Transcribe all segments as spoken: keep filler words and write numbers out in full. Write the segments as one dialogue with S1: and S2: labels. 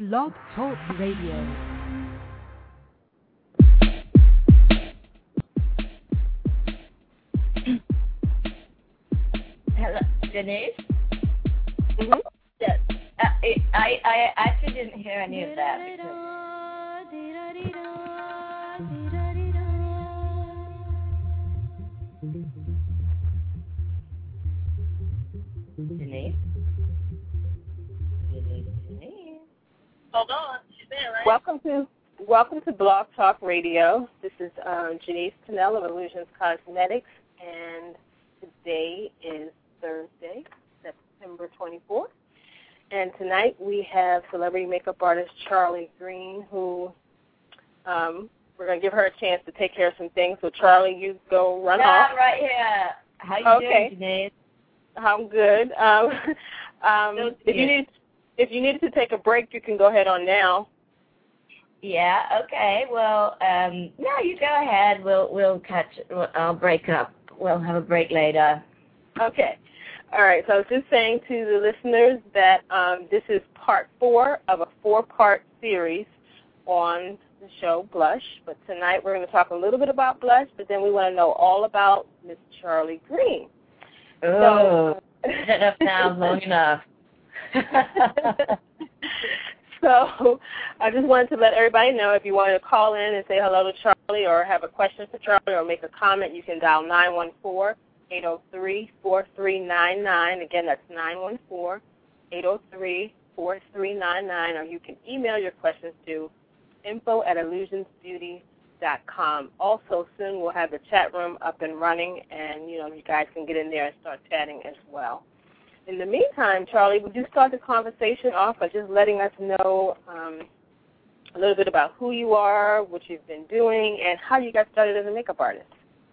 S1: Blog Talk Radio.
S2: Hello, Denise?
S3: Mm-hmm.
S2: Yes. Uh, I, I I actually didn't hear any of that. Denise? Denise, Denise.
S4: Hold on. She's there, right?
S3: Welcome to welcome to Blog Talk Radio. This is um, Janice Cannell of Illusions Cosmetics, and today is Thursday, September twenty-fourth. And tonight we have celebrity makeup artist Charlie Green, who um, we're going to give her a chance to take care of some things. So, Charlie, you go run
S2: yeah,
S3: off.
S2: I'm right here. How you
S3: okay.
S2: doing, Denise?
S3: I'm good. Um, um, if you need if you needed to take a break, you can go ahead on now.
S2: Yeah. Okay. Well, um, no, you go ahead. We'll we'll catch. We'll, I'll break up. We'll have a break later.
S3: Okay. All right. So I was just saying to the listeners that um, this is part four of a four-part series on the show Blush. But tonight we're going to talk a little bit about Blush, but then we want to know all about Miss Charlie Green.
S2: Oh, so, enough now, long enough.
S3: So I just wanted to let everybody know if you wanted to call in and say hello to Charlie or have a question for Charlie or make a comment, you can dial nine one four, eight oh three, four three nine nine. Again, that's nine one four, eight oh three, four three nine nine, or you can email your questions to info at illusions beauty dot com. Also, soon we'll have the chat room up and running, and, you know, you guys can get in there and start chatting as well. In the meantime, Charlie, would you start the conversation off by just letting us know um, a little bit about who you are, what you've been doing, and how you got started as a makeup artist?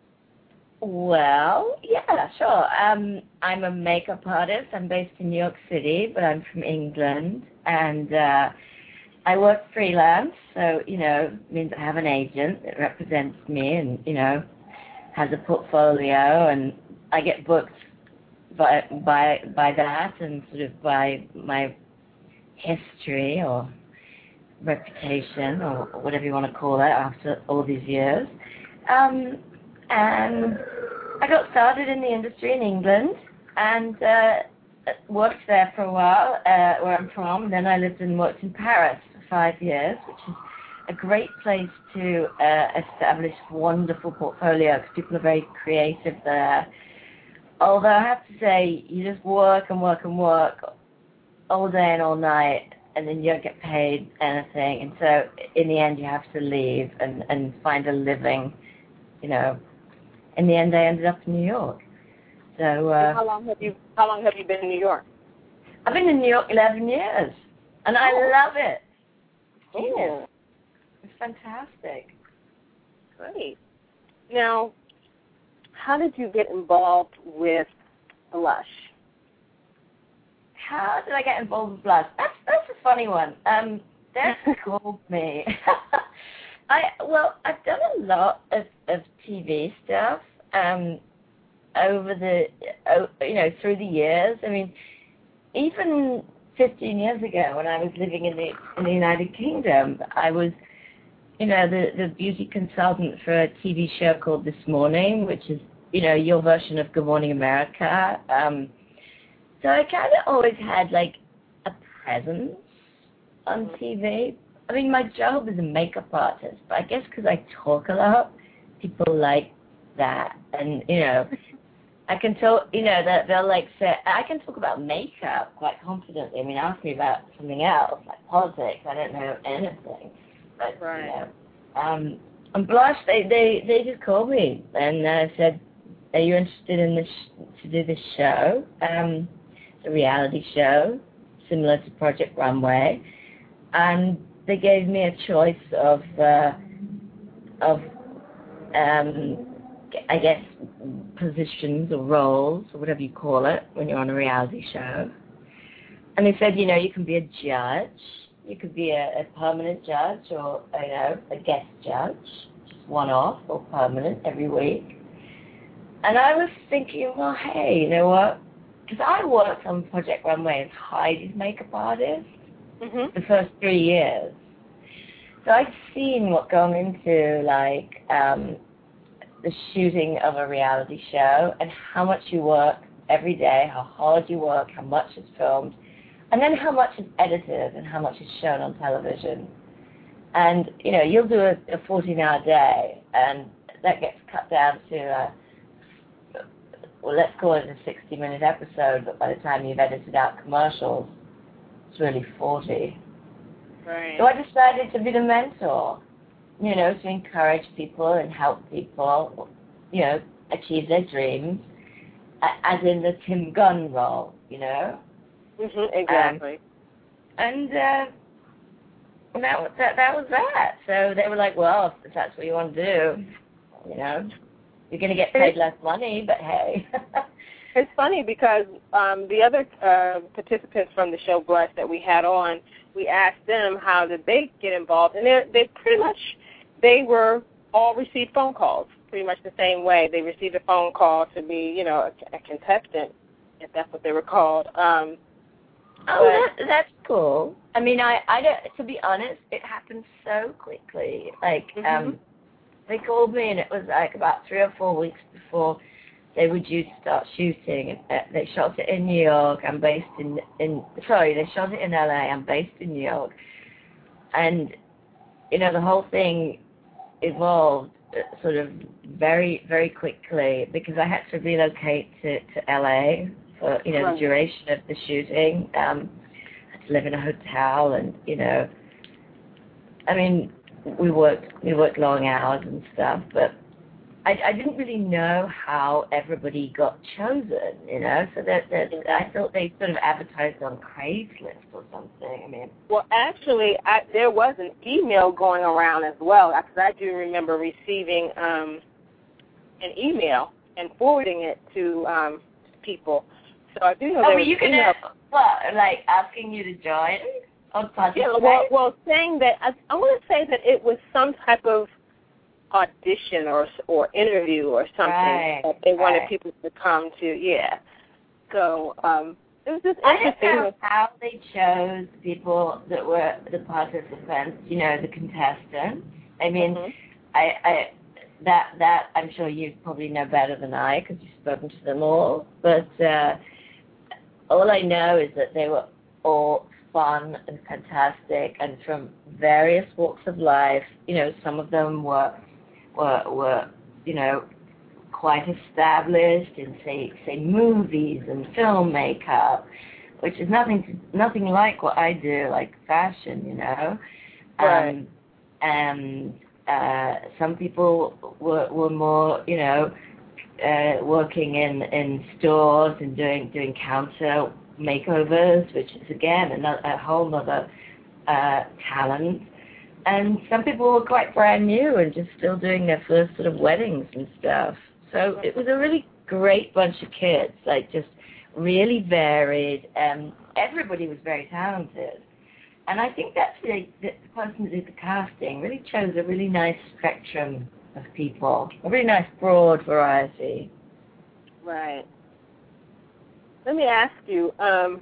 S2: Well, yeah, sure. Um, I'm a makeup artist. I'm based in New York City, but I'm from England, and uh, I work freelance, so, you know, it means I have an agent that represents me and, you know, has a portfolio, and I get booked by by by that and sort of by my history or reputation or whatever you want to call it after all these years. Um, and I got started in the industry in England and uh, worked there for a while, uh, where I'm from. And then I lived and worked in Paris for five years, which is a great place to uh, establish wonderful portfolio because people are very creative there. Although I have to say, you just work and work and work all day and all night, and then you don't get paid anything. And so in the end, you have to leave and, and find a living, you know. In the end, I ended up in New York. So uh,
S3: how long have you How long have you been in New York?
S2: I've been in New York eleven years, and I
S3: oh.
S2: love it.
S3: Oh.
S2: It's fantastic.
S3: Great. Now, how did you get involved with Blush?
S2: How did I get involved with Blush? That's that's a funny one. Um, they called me. I well, I've done a lot of, of T V stuff um, over the you know through the years. I mean, even fifteen years ago, when I was living in the in the United Kingdom, I was you know the the beauty consultant for a T V show called This Morning, which is you know your version of Good Morning America. Um, so I kind of always had like a presence on T V. I mean, my job is a makeup artist, but I guess because I talk a lot, people like that. And, you know, I can talk, you know, that they'll like say, I can talk about makeup quite confidently. I mean, ask me about something else, like politics. I don't know anything. But,
S3: right.
S2: you know, um, and Blush, they, they, they just called me and uh, said, are you interested in this, to do this show? Um, it's a reality show, similar to Project Runway. And they gave me a choice of, uh, of, um, I guess, positions or roles or whatever you call it when you're on a reality show. And they said, you know, you can be a judge, you could be a, a permanent judge or, you know, a guest judge, just one-off or permanent every week. And I was thinking, well, hey, you know what? Because I worked on Project Runway as Heidi's makeup artist.
S3: mm-hmm.
S2: the first three years. So I'd seen what gone into, like, um, the shooting of a reality show and how much you work every day, how hard you work, how much is filmed, and then how much is edited and how much is shown on television. And, you know, you'll do a fourteen-hour day, and that gets cut down to, a, well, let's call it a sixty-minute episode, but by the time you've edited out commercials, it's really forty.
S3: Right.
S2: So I decided to be the mentor, you know, to encourage people and help people, you know, achieve their dreams, as in the Tim Gunn role, you know?
S3: Mm-hmm, exactly.
S2: Um, and uh, that, was, that, that was that. So they were like, well, if that's what you want to do, you know, you're going to get paid less money, but hey.
S3: It's funny because um, the other uh, participants from the show, Bless, that we had on, we asked them how did they get involved, and they they pretty much, they were all received phone calls, pretty much the same way. They received a phone call to be, you know, a, a contestant, if that's what they were called. Um,
S2: oh, that, that's cool. I mean, I, I don't, to be honest, it happened so quickly. Like, mm-hmm. um, they called me, and it was like about three or four weeks before they were due to start shooting. They shot it in New York. I'm based in, in sorry, they shot it in L A. I'm based in New York. And, you know, the whole thing evolved sort of very, very quickly because I had to relocate to, to L A for, you know, right. the duration of the shooting. Um, I had to live in a hotel and, you know, I mean, we worked, we worked long hours and stuff, but I, I didn't really know how everybody got chosen, you know, so that, that I thought they sort of advertised on Craigslist or something. I mean,
S3: well, actually, I, there was an email going around as well, because I do remember receiving um, an email and forwarding it to um, people. So I do know
S2: oh,
S3: there
S2: were
S3: was
S2: you
S3: an
S2: gonna,
S3: email.
S2: What, like asking you to join or participate?
S3: Yeah, well, well, saying that, I, I want to say that it was some type of audition or or interview or something
S2: right,
S3: that they wanted
S2: right.
S3: people to come to, yeah. So um, it was just
S2: I
S3: interesting.
S2: don't know how they chose people that were the participants, you know, the contestants. I mean,
S3: mm-hmm.
S2: I, I that that I'm sure you probably know better than I because you've spoken to them all. But uh, all I know is that they were all fun and fantastic and from various walks of life. You know, some of them were were, were you know, quite established in, say, say movies and film makeup, which is nothing to, nothing like what I do, like fashion, you know.
S3: Right.
S2: Um, and uh, some people were, were more, you know, uh, working in, in stores and doing doing counter makeovers, which is, again, another, a whole other uh, talent. And some people were quite brand new and just still doing their first sort of weddings and stuff. So it was a really great bunch of kids, like just really varied. And everybody was very talented. And I think that's the, the person that did the casting really chose a really nice spectrum of people, a really nice broad variety.
S3: Right. Let me ask you, um,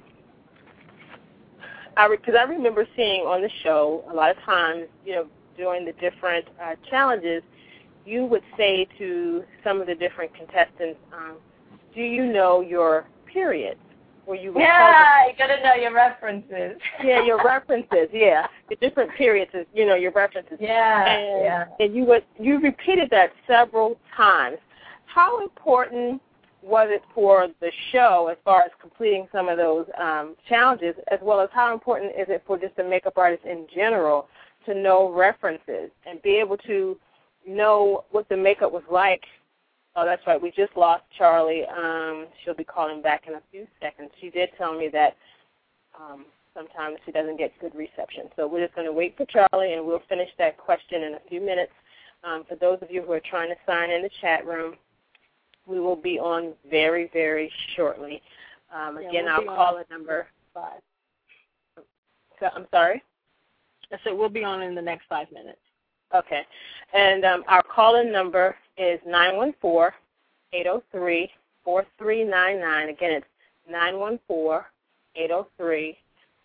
S3: I because I remember seeing on the show a lot of times, you know, during the different uh, challenges, you would say to some of the different contestants, um, do you know your period? Or you would
S2: yeah, you got to know your references.
S3: yeah, your references, yeah. The different periods, is, you know, your references.
S2: Yeah,
S3: and,
S2: yeah.
S3: And you, would, you repeated that several times. How important was it for the show as far as completing some of those um, challenges, as well as how important is it for just a makeup artist in general to know references and be able to know what the makeup was like? Oh, that's right. We just lost Charlie. Um, she'll be calling back in a few seconds. She did tell me that um, sometimes she doesn't get good reception. So we're just going to wait for Charlie, and we'll finish that question in a few minutes. Um, for those of you who are trying to sign in the chat room, we will be on very, very shortly. Um,
S4: yeah,
S3: again,
S4: we'll
S3: our call number
S4: five.
S3: So, I'm sorry?
S4: I said we'll be on in the next five minutes.
S3: Okay. And um, our call-in number is nine one four, eight zero three, four three nine nine. Again, it's nine one four, eight zero three,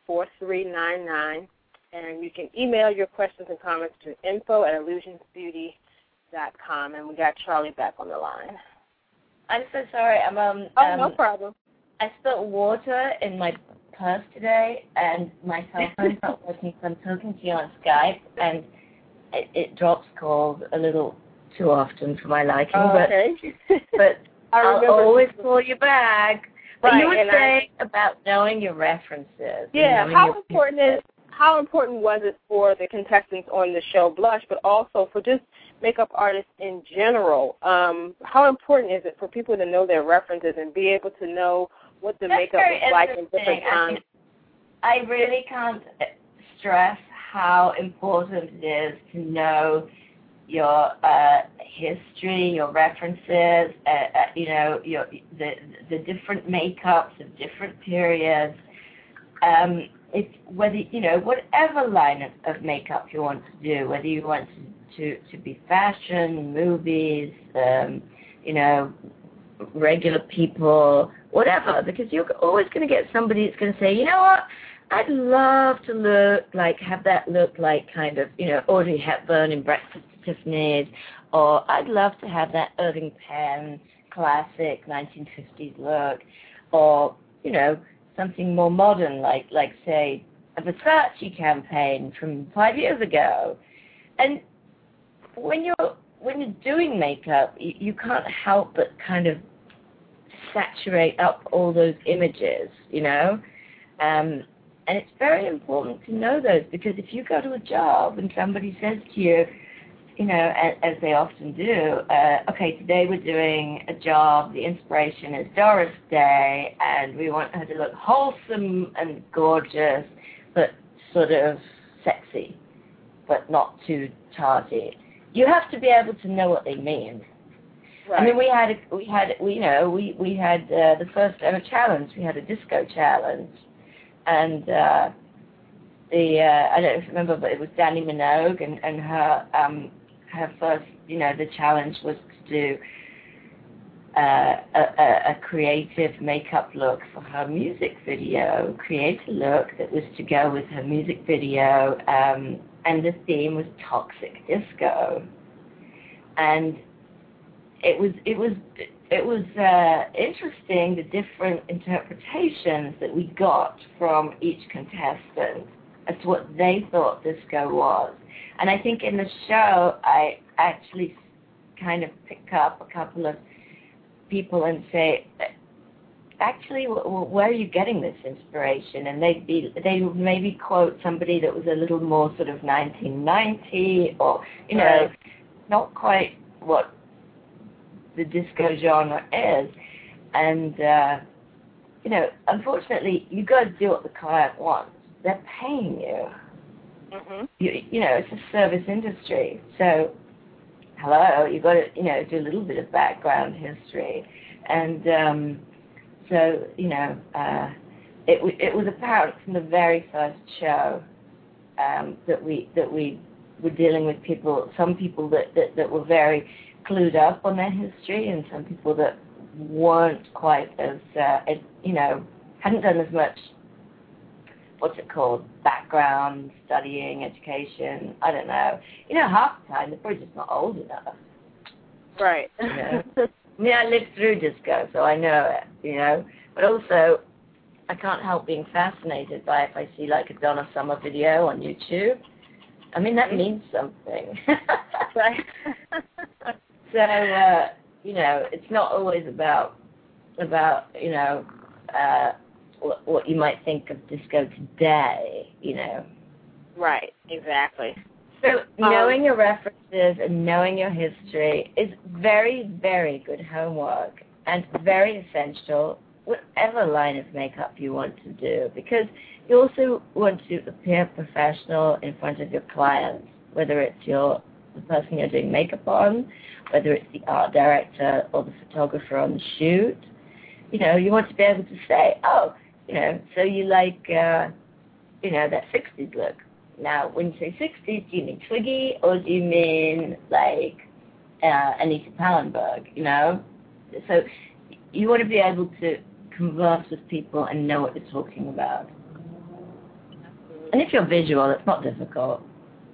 S3: four three nine nine. And you can email your questions and comments to info at illusions beauty dot com. And we got Charlie back on the line.
S2: I'm so sorry. I'm um.
S3: Oh,
S2: um,
S3: no problem.
S2: I spilled water in my purse today, and my cell phone's not working, so I'm talking to you on Skype, and it, it drops calls a little too often for my liking.
S3: Oh,
S2: but
S3: okay.
S2: but I'll always call you back. But
S3: right,
S2: you were saying
S3: I,
S2: about knowing your references.
S3: Yeah,
S2: how
S3: your important is how important was it for the contestants on the show Blush, but also for just makeup artists in general? Um, how important is it for people to know their references and be able to know what the
S2: That's
S3: makeup is like in different times?
S2: I, mean, I really can't stress how important it is to know your uh, history, your references, uh, uh, you know, your the the different makeups of different periods. Um, it's whether, you know, whatever line of, of makeup you want to do, whether you want to, to, to be fashion, movies, um, you know, regular people, whatever, because you're always going to get somebody that's going to say, you know what, I'd love to look like, have that look like kind of, you know, Audrey Hepburn in Breakfast at Tiffany's, or I'd love to have that Irving Penn classic nineteen fifties look, or, you know, something more modern, like, like say, a Versace campaign from five years ago. And when you're when you're doing makeup, you, you can't help but kind of saturate up all those images, you know. Um, and it's very important to know those, because if you go to a job and somebody says to you, you know, as, as they often do, uh, okay, today we're doing a job, the inspiration is Doris Day, and we want her to look wholesome and gorgeous, but sort of sexy, but not too tardy. You have to be able to know what they mean. Right. I mean, we had, a, we had, we, you know, we, we had uh, the first ever challenge. We had a disco challenge, and uh, the, uh, I don't remember, but it was Dannii Minogue, and, and her, um, her first, you know, the challenge was to do uh, a, a, a creative makeup look for her music video, create a look that was to go with her music video, um, and the theme was toxic disco. And it was, it was, it was uh, interesting, the different interpretations that we got from each contestant as to what they thought disco was. And I think in the show, I actually kind of pick up a couple of people and say, actually, where are you getting this inspiration? And they'd be, they would maybe quote somebody that was a little more sort of nineteen ninety, or, you know, right. not quite what the disco genre is. And, uh, you know, unfortunately, you got to do what the client wants. They're paying you. Mm-hmm. You, you know, it's a service industry. So, hello, you got to, you know, do a little bit of background history. And um, so, you know, uh, it, it was apparent from the very first show um, that we that we were dealing with people, some people that, that, that were very clued up on their history, and some people that weren't quite as, uh, as you know, hadn't done as much, what's it called, background, studying, education, I don't know. You know, half the time, they're probably just not old enough.
S3: Right.
S2: You know? I mean, I lived through disco, so I know it, you know. But also, I can't help being fascinated by if I see, like, a Donna Summer video on YouTube. I mean, that means something.
S3: Right.
S2: So, uh, you know, it's not always about, about you know, uh, what, what you might think of disco today, you know.
S3: Right, exactly.
S2: So knowing um, your references and knowing your history is very, very good homework, and very essential, whatever line of makeup you want to do, because you also want to appear professional in front of your clients, whether it's your the person you're doing makeup on, whether it's the art director or the photographer on the shoot. You know, you want to be able to say, oh, you know, so you like, uh, you know, that sixties look. Now, when you say sixties, do you mean Twiggy, or do you mean, like, uh, Anita Pallenberg, you know? So you want to be able to converse with people and know what you're talking about. And if you're visual, it's not difficult.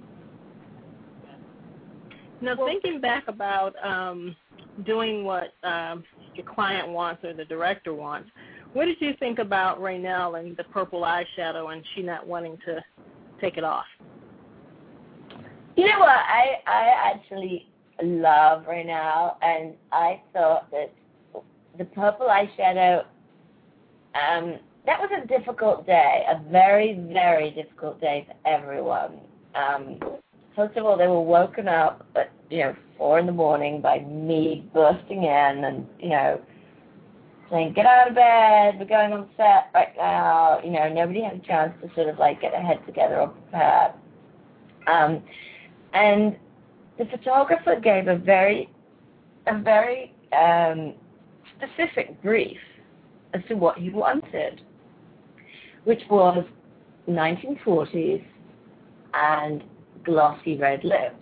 S4: Now, thinking back about um, doing what um, your client wants or the director wants, what did you think about Raynell and the purple eyeshadow and she not wanting to take it off?
S2: You know what? I, I actually love Raynell, and I thought that the purple eyeshadow, um, that was a difficult day, a very, very difficult day for everyone. Um, first of all, they were woken up at, you know, four in the morning by me bursting in and, you know, saying, get out of bed, we're going on set right now. You know, nobody had a chance to sort of like get their head together or prepare. Um, and the photographer gave a very, a very um, specific brief as to what he wanted, which was nineteen forties and glossy red lips.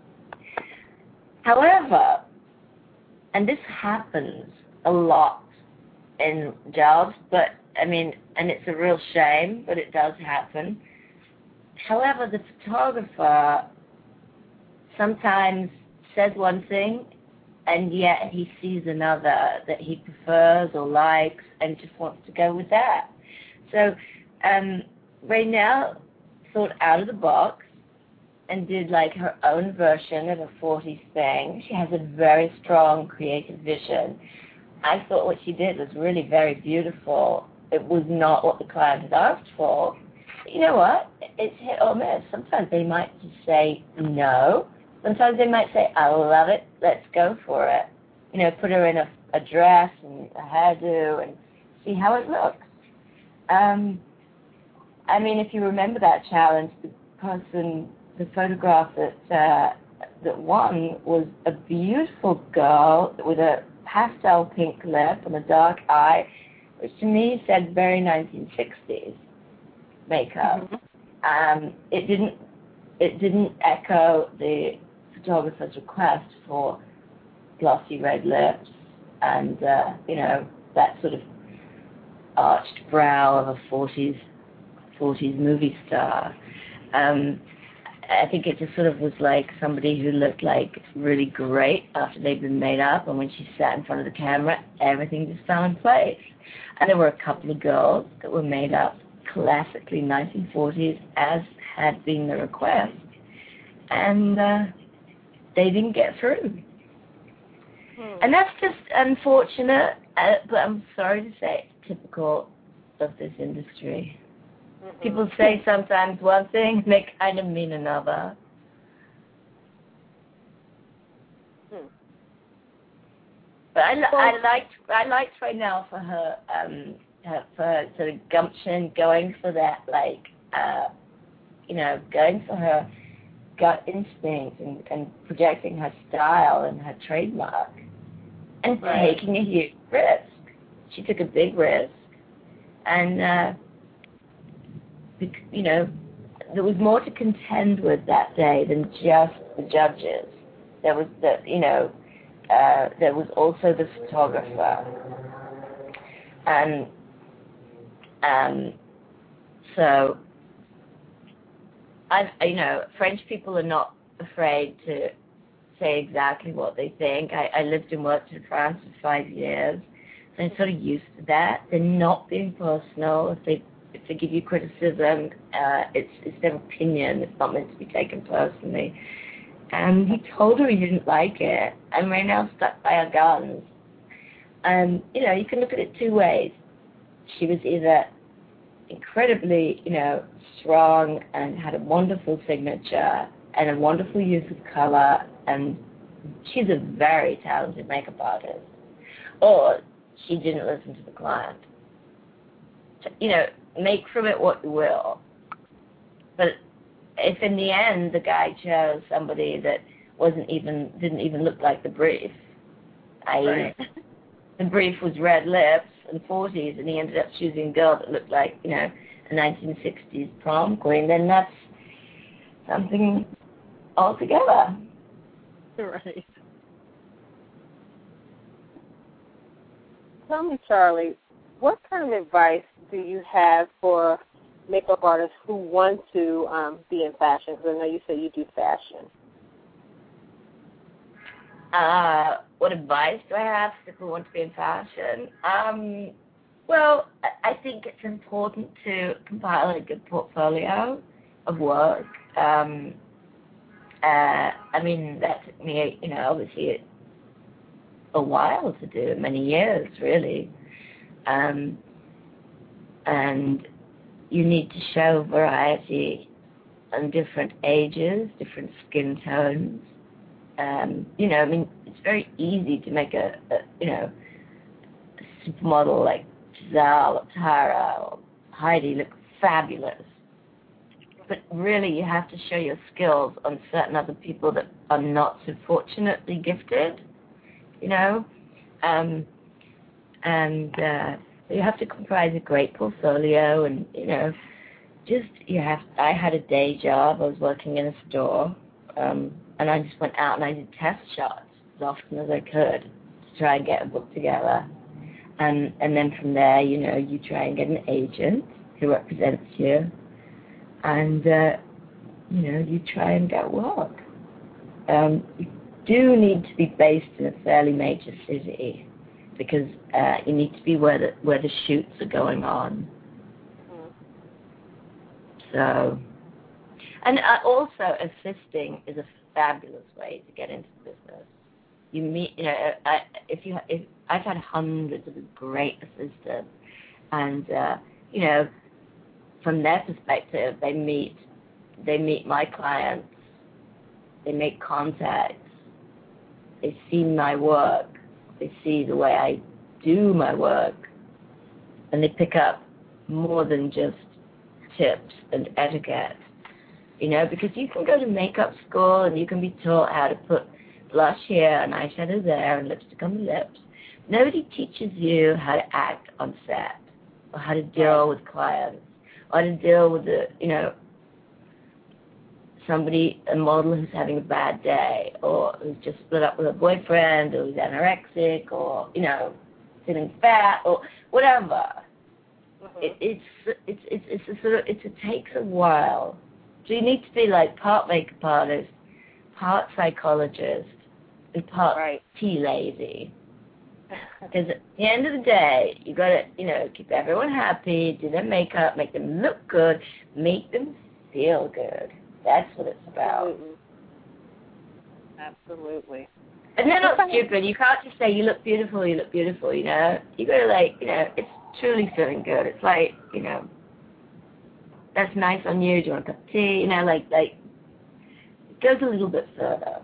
S2: However, and this happens a lot in jobs, but I mean, and it's a real shame, but it does happen. However, the photographer sometimes says one thing, and yet he sees another that he prefers or likes and just wants to go with that. So um, Raynell thought out of the box and did like her own version of a forties thing. She has a very strong creative vision. I thought what she did was really very beautiful. It was not what the client had asked for. But you know what? It's hit or miss. Sometimes they might just say no. Sometimes they might say, I love it, let's go for it. You know, put her in a, a dress and a hairdo and see how it looks. Um, I mean, if you remember that challenge, the person, the photograph that uh, that won was a beautiful girl with a pastel pink lip and a dark eye, which to me said very nineteen sixties makeup. Mm-hmm. Um, it didn't it didn't echo the photographer's request for glossy red lips and uh, you know, that sort of arched brow of a forties movie star. Um, I think it just sort of was like somebody who looked like really great after they'd been made up, and when she sat in front of the camera, everything just fell in place. And there were a couple of girls that were made up classically nineteen forties, as had been the request, and uh, they didn't get through. Hmm. And that's just unfortunate, uh, but I'm sorry to say it's typical of this industry. Mm-hmm. People say sometimes one thing and they kind of mean another. Hmm. But I, well, I liked I liked Raynell for her um her, for her sort of gumption, going for that, like uh you know, going for her gut instinct and, and projecting her style and her trademark and right. taking a huge risk. She took a big risk, and uh, you know, there was more to contend with that day than just the judges. There was the, you know, uh, there was also the photographer, and um, so I, you know, French people are not afraid to say exactly what they think. I, I lived and worked in France for five years, so I'm sort of used to that. They're not being personal. If they if they give you criticism, uh, it's it's their opinion. It's not meant to be taken personally. And he told her he didn't like it, and Raynell stuck by her guns. And you know, you can look at it two ways. She was either incredibly, you know, strong and had a wonderful signature and a wonderful use of color, and she's a very talented makeup artist, or she didn't listen to the client. You know, make from it what you will. But if in the end the guy chose somebody that wasn't even, didn't even look like the brief, that is, right. the brief was red lips and forties, and he ended up choosing a girl that looked like, you know, a nineteen sixties prom queen, then that's something altogether.
S4: Right.
S3: Tell me, Charlie, what kind of advice do you have for makeup artists who want to um, be in fashion? Because I know you say you do fashion.
S2: Uh, what advice do I have for people who want to be in fashion? Um, well, I think it's important to compile a good portfolio of work. Um, uh, I mean, that took me, you know, obviously a while to do, many years, really. Um, and you need to show variety on different ages, different skin tones. Um, you know, I mean, it's very easy to make a, a you know, a supermodel like Giselle or Tara or Heidi look fabulous. But really, you have to show your skills on certain other people that are not so fortunately gifted, you know. Um, and uh, you have to comprise a great portfolio, and, you know, just, you have, I had a day job. I was working in a store. Um, And I just went out and I did test shots as often as I could to try and get a book together. And and then from there, you know, you try and get an agent who represents you. And, uh, you know, you try and get work. Um, you do need to be based in a fairly major city because uh, you need to be where the, where the shoots are going on. Mm. So, and uh, also assisting is a fabulous way to get into the business. You meet, you know, I, if you, if I've had hundreds of great assistants, and uh, you know, from their perspective, they meet, they meet my clients, they make contacts, they see my work, they see the way I do my work, and they pick up more than just tips and etiquette. You know, because you can go to makeup school and you can be taught how to put blush here and eyeshadow there and lipstick on the lips. Nobody teaches you how to act on set or how to deal with clients or how to deal with, the, you know, somebody, a model who's having a bad day or who's just split up with a boyfriend or who's anorexic or, you know, feeling fat or whatever. Mm-hmm. It, it's, it's, it's, it's a sort of, it's, it takes a while. So you need to be like part makeup artist, part psychologist, and part
S3: right.
S2: tea lady. Because at the end of the day, you got to, you know, keep everyone happy, do their makeup, make them look good, make them feel good. That's what it's about.
S3: Absolutely. Absolutely.
S2: And they're not stupid. You can't just say, you look beautiful, you look beautiful, you know. You got to, like, you know, it's truly feeling good. It's like, you know, that's nice on you, do you want a cup of tea? You know, like, like, it goes a little bit further.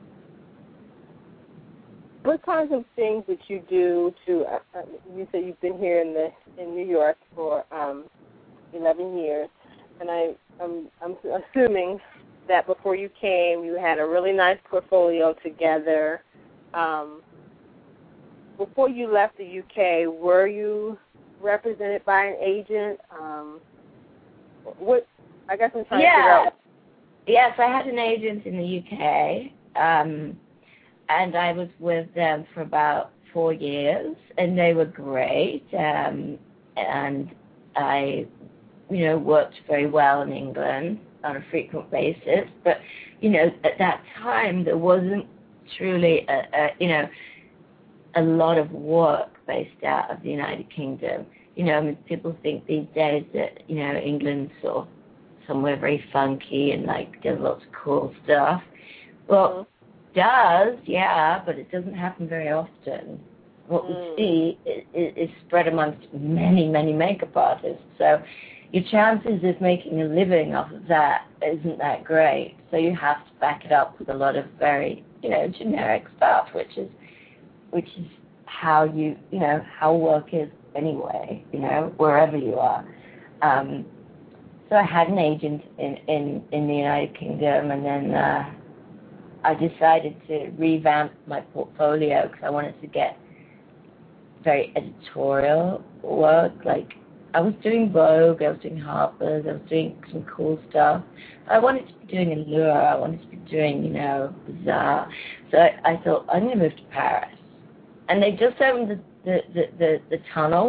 S3: What kinds of things that you do to, uh, you said you've been here in the in New York for um, eleven years, and I, I'm, I'm assuming that before you came, you had a really nice portfolio together. Um, before you left the U K, were you represented by an agent? Um, What I guess I'm trying
S2: yeah.
S3: to figure out.
S2: Yes, I had an agent in the U K, um, and I was with them for about four years, and they were great. Um, and I, you know, worked very well in England on a frequent basis. But, you know, at that time there wasn't truly, a, a you know, a lot of work based out of the United Kingdom. You know, I mean, people think these days that, you know, England's sort of somewhere very funky and, like, does lots of cool stuff. Well, it does, yeah, but it doesn't happen very often. What mm. we see is, is spread amongst many, many makeup artists. So your chances of making a living off of that isn't that great. So you have to back it up with a lot of very, you know, generic stuff, which is, which is how you, you know, how work is anyway, you know, wherever you are. Um, so I had an agent in, in, in the United Kingdom, and then uh, I decided to revamp my portfolio because I wanted to get very editorial work. Like, I was doing Vogue, I was doing Harper's, I was doing some cool stuff. I wanted to be doing Allure, I wanted to be doing, you know, Bazaar. So I, I thought, I'm going to move to Paris. And they just opened the, the, the, the, the tunnel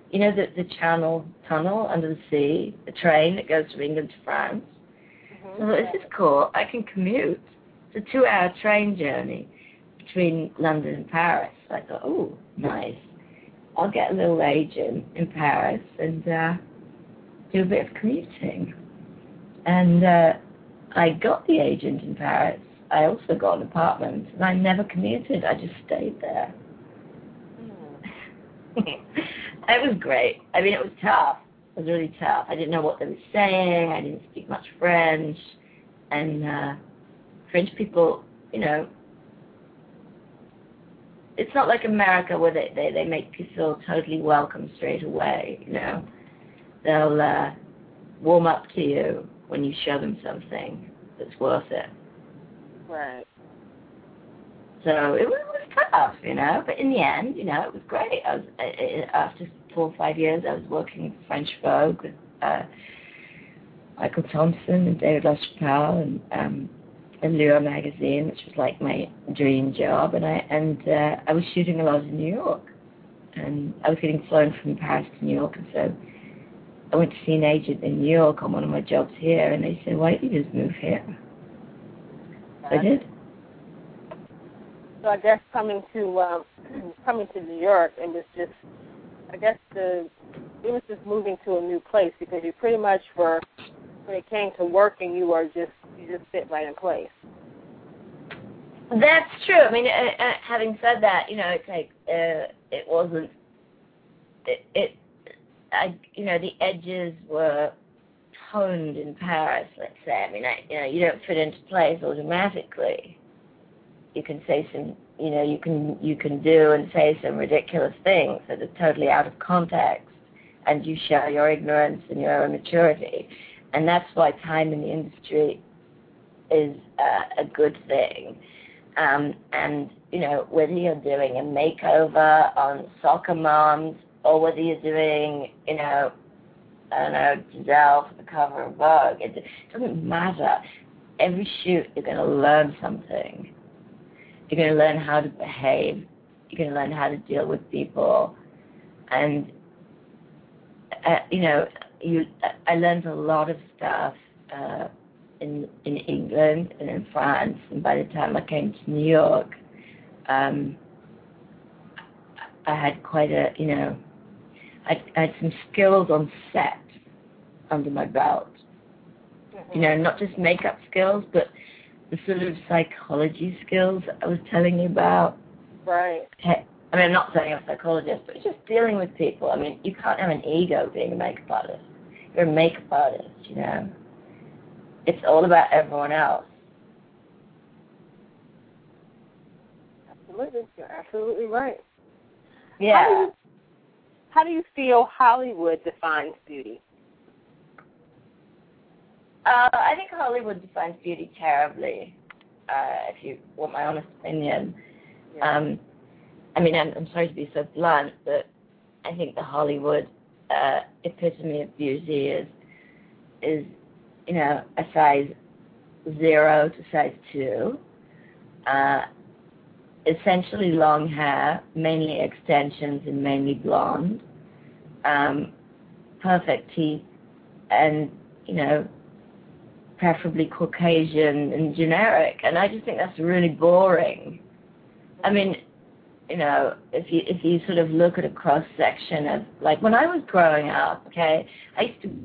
S2: you know, the, the Channel Tunnel under the sea, the train that goes from England to France. Mm-hmm. So I thought, this is cool. I can commute. It's a two-hour train journey between London and Paris. So I thought, oh, nice. I'll get a little agent in Paris and uh, do a bit of commuting. And uh, I got the agent in Paris. I also got an apartment, and I never commuted. I just stayed there. Mm. It was great. I mean, it was tough. It was really tough. I didn't know what they were saying. I didn't speak much French. And uh, French people, you know, it's not like America where they, they, they make you feel totally welcome straight away, you know. They'll uh, warm up to you when you show them something that's worth it.
S3: Right.
S2: So it was, it was tough, you know, but in the end, you know, it was great. I was I, after four or five years, I was working in French Vogue with uh, Michael Thompson and David LaChapelle and um, Allure magazine, which was like my dream job, and I and uh, I was shooting a lot in New York, and I was getting flown from Paris to New York, and so I went to see an agent in New York on one of my jobs here, and they said, "Why don't you just move here?" So I did.
S3: So I guess coming to um, coming to New York, it was just, I guess the it was just moving to a new place because you pretty much were, when it came to working, you were just you just fit right in place.
S2: That's true. I mean, uh, uh, having said that, you know, it's like uh, it wasn't. It, it, I, you know, the edges were honed in Paris. Let's say. I mean, I, you know, you don't fit into place automatically. You can say some, you know, you can you can do and say some ridiculous things that are totally out of context, and you show your ignorance and your immaturity, and that's why time in the industry is uh, a good thing. Um, and, you know, whether you're doing a makeover on soccer moms or whether you're doing, you know, I don't know, Giselle for the cover of Vogue, it, it doesn't matter. Every shoot, you're going to learn something. You're going to learn how to behave. You're going to learn how to deal with people. And, uh, you know, you, I learned a lot of stuff uh, in in England and in France, and by the time I came to New York, um, I had quite a, you know, I, I had some skills on set under my belt. Mm-hmm. You know, not just makeup skills, but the sort of psychology skills I was telling you about.
S3: Right.
S2: I mean, I'm not saying I'm a psychologist, but just dealing with people. I mean, you can't have an ego being a makeup artist. You're a makeup artist, you know. It's all about everyone else.
S3: Absolutely. You're absolutely right.
S2: Yeah.
S3: How do you, how do you feel Hollywood defines beauty?
S2: Uh, I think Hollywood defines beauty terribly, uh, if you want my honest opinion.
S3: Yeah.
S2: Um, I mean, I'm, I'm sorry to be so blunt, but I think the Hollywood uh, epitome of beauty is, is, you know, a size zero to size two, uh, essentially long hair, mainly extensions and mainly blonde, um, perfect teeth, and, you know, preferably Caucasian and generic. And I just think that's really boring. I mean, you know, if you if you sort of look at a cross section of, like, when I was growing up, okay, I used to.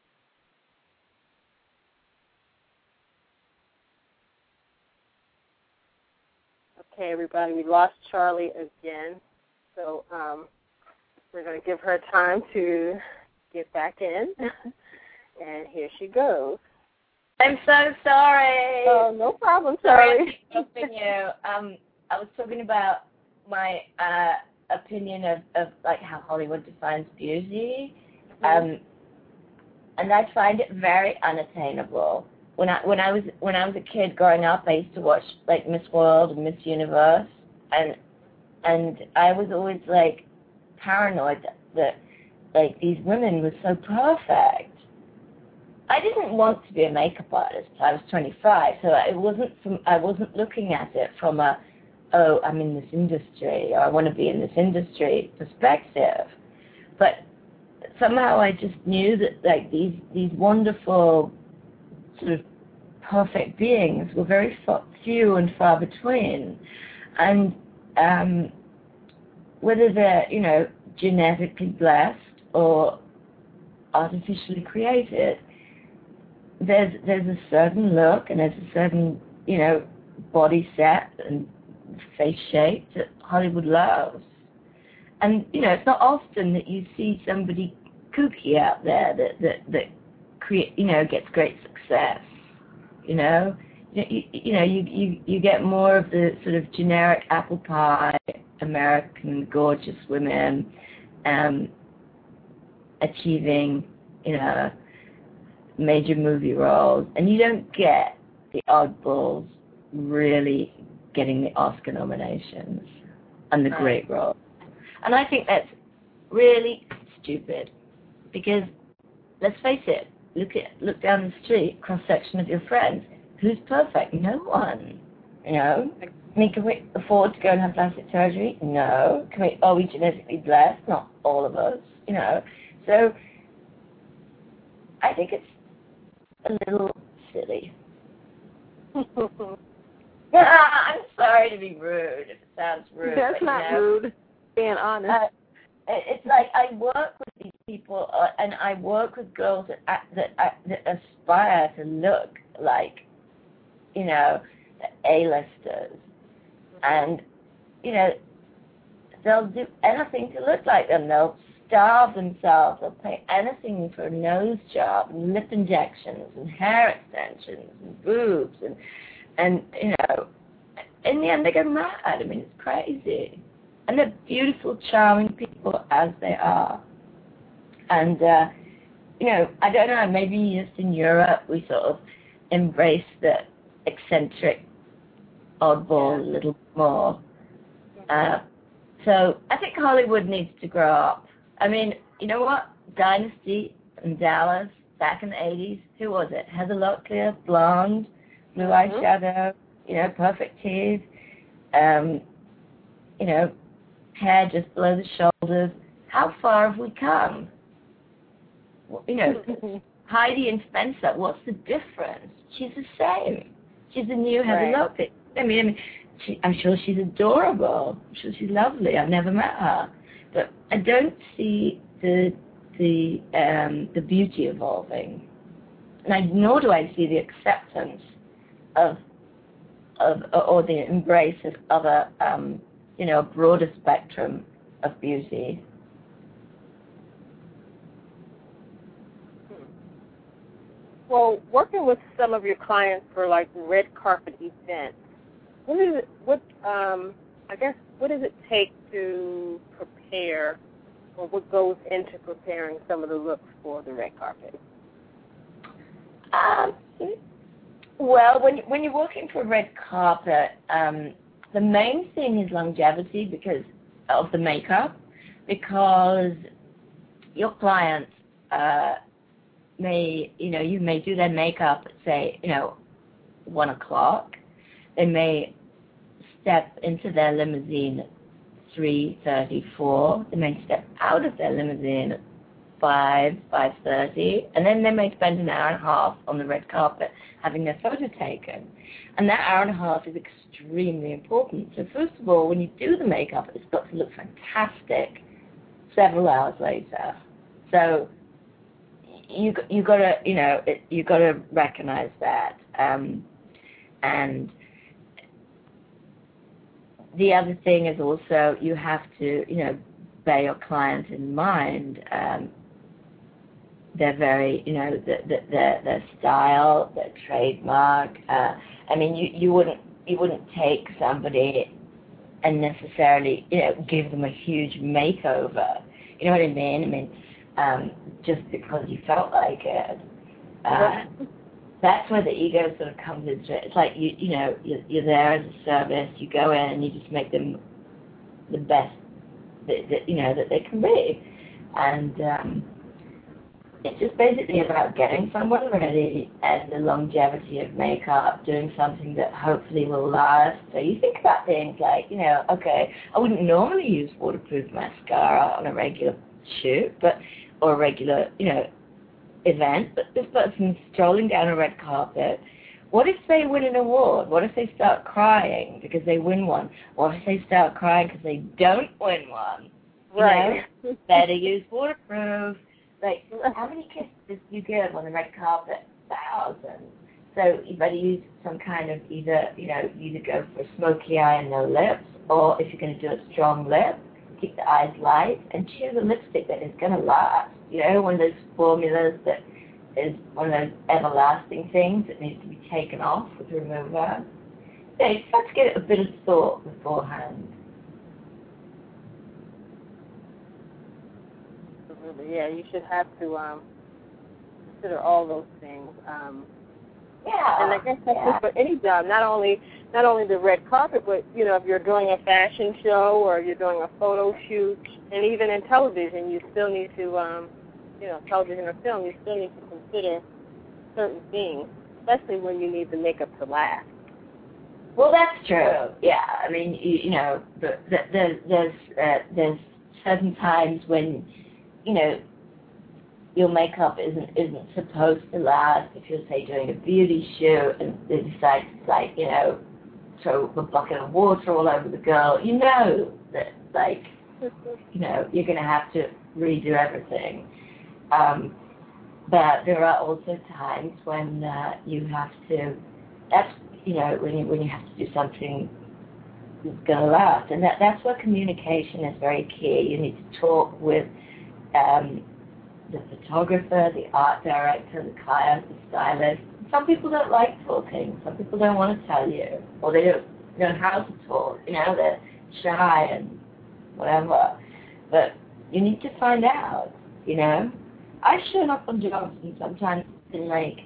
S3: Okay, everybody, we lost Charlie again, so um, we're going to give her time to get back in, and here she goes.
S2: I'm so sorry.
S3: Oh, no problem, Charlie.
S2: Sorry, I'm you. Um, I was talking about my uh, opinion of, of like how Hollywood defines beauty, mm-hmm. um, and I find it very unattainable. When I when I was when I was a kid growing up, I used to watch like Miss World and Miss Universe, and and I was always like paranoid that, that like these women were so perfect. I didn't want to be a makeup artist. I was twenty-five, so it wasn't from I wasn't looking at it from a oh I'm in this industry or I want to be in this industry perspective. But somehow I just knew that like these these wonderful sort of perfect beings were very few and far between, and um, whether they're you know genetically blessed or artificially created, there's there's a certain look and there's a certain you know body set and face shape that Hollywood loves. And you know, it's not often that you see somebody kooky out there that that that create you know gets great success. You know, you, you, you know you, you you get more of the sort of generic apple pie American gorgeous women um, achieving you know major movie roles, and you don't get the oddballs really getting the Oscar nominations and the great roles. And I think that's really stupid, because let's face it, look at look down the street, cross section of your friends, who's perfect? No one. You know? I mean, can we afford to go and have plastic surgery? No. Can we? Are we genetically blessed? Not all of us. You know. So I think it's a little silly. I'm sorry to be rude if it sounds rude.
S4: That's
S2: but,
S4: not
S2: you know,
S4: rude. Being honest.
S2: Uh, it's like I work with these people, uh, and I work with girls that uh, that, uh, that aspire to look like, you know, the A-listers, and you know, they'll do anything to look like them. They'll starve themselves. They'll pay anything for a nose job, and lip injections, and hair extensions, and boobs, and and you know, in the end they get mad. I mean, it's crazy. And they're beautiful, charming people as they are. And, uh, you know, I don't know, maybe just in Europe we sort of embrace the eccentric oddball a little more. Uh, so I think Hollywood needs to grow up. I mean, you know what? Dynasty and Dallas, back in the eighties, who was it? Heather Locklear, blonde, blue
S3: Mm-hmm.
S2: eyeshadow, you know, perfect teeth, um, you know, hair just below the shoulders. How far have we come? You know, Heidi and Spencer, what's the difference? She's the same. She's the new Heather
S3: Right.
S2: Locklear. I mean, I mean, she, I'm sure she's adorable. I'm sure she's lovely. I've never met her, but I don't see the the um, the beauty evolving, and I, nor do I see the acceptance of of or the embrace of, of a um, you know, a broader spectrum of beauty.
S3: Well, working with some of your clients for like red carpet events, what is it? What um, I guess what does it take to prepare, or what goes into preparing some of the looks for the red carpet?
S2: Um, well, when when you're working for red carpet, um, the main thing is longevity because of the makeup, because your clients uh, may, you know, you may do their makeup at, say, you know, one o'clock. They may step into their limousine at three thirty, four. They may step out of their limousine at five, five thirty, and then they may spend an hour and a half on the red carpet having their photo taken. And that hour and a half is extremely important. So first of all, when you do the makeup, it's got to look fantastic several hours later. So you you got to you know it, you got to recognize that. Um, and the other thing is also you have to you know bear your client in mind. Um, They're very, you know, the, the, their their style, their trademark. Uh, I mean, you, you wouldn't you wouldn't take somebody and necessarily, you know, give them a huge makeover. You know what I mean? I mean, um, just because you felt like it. Uh, that's where the ego sort of comes into it. It's like you, you know, you're, you're there as a service. You go in and you just make them the best that, that you know that they can be, and. Um, It's just basically about getting someone ready and the longevity of makeup, doing something that hopefully will last. So you think about things like, you know, okay, I wouldn't normally use waterproof mascara on a regular shoot, but or a regular, you know, event, but this person's strolling down a red carpet. What if they win an award? What if they start crying because they win one? What if they start crying because they don't win one? You
S3: right.
S2: know, better use waterproof. Like, how many kisses do you give on the red carpet? Thousands. So you better use some kind of either, you know, either go for smoky eye and no lips, or if you're going to do a strong lip, keep the eyes light and choose a lipstick that is going to last. You know, one of those formulas that is one of those everlasting things that needs to be taken off with the remover. You know, you just have to get a bit of thought beforehand.
S3: Absolutely, yeah. You should have to um, consider all those things. Um,
S2: Yeah.
S3: And I guess that's
S2: yeah.
S3: just for any job, not only not only the red carpet, but, you know, if you're doing a fashion show or you're doing a photo shoot, and even in television, you still need to, um, you know, television or film, you still need to consider certain things, especially when you need the makeup to last.
S2: Well, that's true. Yeah, I mean, you, you know, the, the, the, there's uh, there's certain times when, you know, your makeup isn't isn't supposed to last. If you're, say, doing a beauty shoot and they decide to, like, you know, throw a bucket of water all over the girl, you know that, like, you know, you're going to have to redo everything. Um, but there are also times when uh, you have to, that's, you know, when you, when you have to do something that's going to last. And that, that's where communication is very key. You need to talk with um, the photographer, the art director, the client, the stylist. Some people don't like talking. Some people don't want to tell you, or they don't know how to talk. You know, they're shy and whatever. But you need to find out, you know. I've shown up on jobs and sometimes been like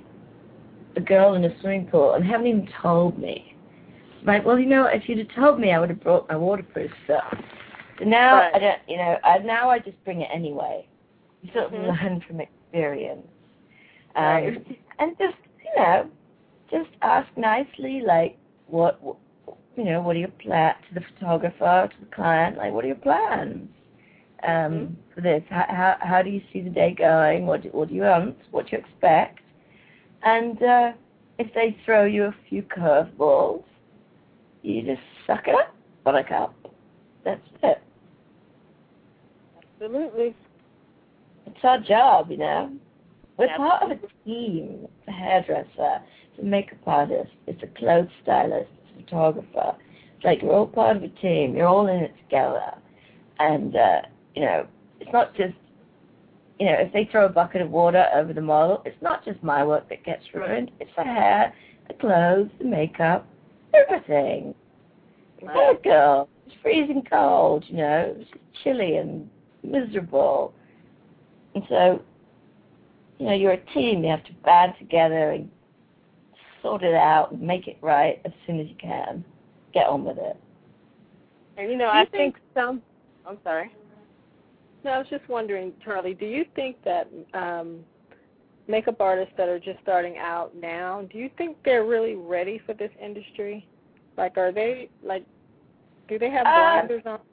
S2: a girl in a swimming pool and haven't even told me. Like, well, you know, if you'd have told me, I would have brought my waterproof stuff. So now
S3: Right.
S2: I don't, you know, I, now I just bring it anyway. You sort of
S3: Mm-hmm.
S2: learn from experience. Um,
S3: Right.
S2: And just, you know, just ask nicely, like, what, what you know, what are your plans to the photographer, to the client, like, what are your plans um,
S3: Mm-hmm.
S2: for this? How, how how do you see the day going? What do, what do you want? What do you expect? And uh, if they throw you a few curveballs, you just suck it up, buttercup. That's it.
S3: Absolutely.
S2: It's our job, you know. We're
S3: Absolutely.
S2: part of a team. It's a hairdresser, it's a makeup artist, it's a clothes stylist, it's a photographer. It's like we're all part of a team. You're all in it together. And, uh, you know, it's not just, you know, if they throw a bucket of water over the model, it's not just my work that gets ruined. It's the hair, the clothes, the makeup, everything. Poor girl. It's freezing cold, you know. It's chilly and miserable. And so, you know, you're a team. You have to band together and sort it out and make it right as soon as you can. Get on with it.
S3: And, you know,
S4: Do you
S3: I think, think some, I'm sorry.
S4: No, I was just wondering, Charlie, do you think that um, makeup artists that are just starting out now, do you think they're really ready for this industry? Like, are they, like, do they have blinders um, on?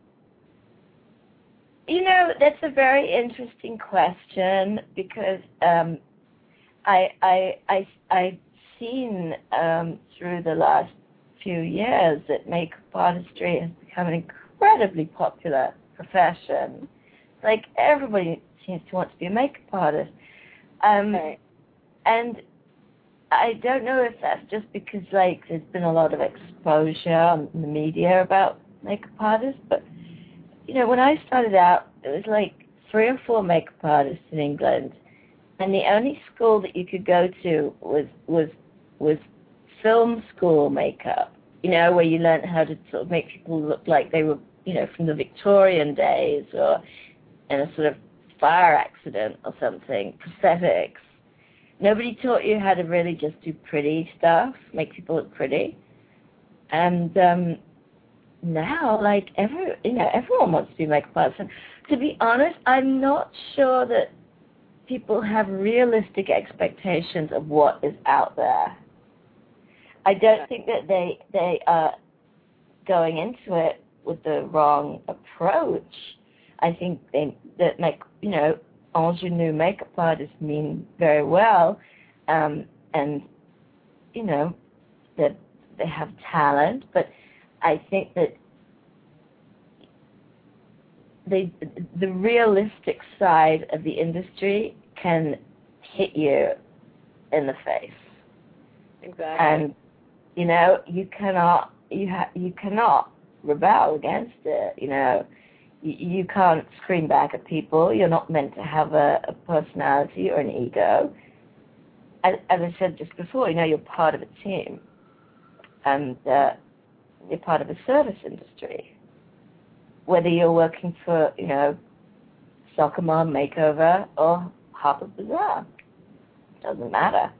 S2: You know, that's a very interesting question because um, I, I, I, I've seen um, through the last few years that makeup artistry has become an incredibly popular profession. Like, everybody seems to want to be a makeup artist. Um,
S3: Right.
S2: And I don't know if that's just because, like, there's been a lot of exposure on the media about makeup artists, but, you know, when I started out, it was like three or four makeup artists in England, and the only school that you could go to was was was film school makeup, you know, where you learned how to sort of make people look like they were, you know, from the Victorian days or in a sort of fire accident or something, prosthetics. Nobody taught you how to really just do pretty stuff, make people look pretty. And um, now, like, every, you know, everyone wants to be a makeup artist. And to be honest, I'm not sure that people have realistic expectations of what is out there. I don't think that they they are going into it with the wrong approach. I think they that make, you know, ingenue makeup artists mean very well, um, and, you know, that they have talent, but I think that they, the realistic side of the industry can hit you in the face.
S3: Exactly.
S2: And, you know, you cannot, you, ha- you cannot rebel against it, you know. You can't scream back at people. You're not meant to have a, a personality or an ego. As, as I said just before, you know, you're part of a team. And uh, you're part of a service industry. Whether you're working for, you know, Soccer Mom Makeover or Harper's Bazaar. Doesn't matter.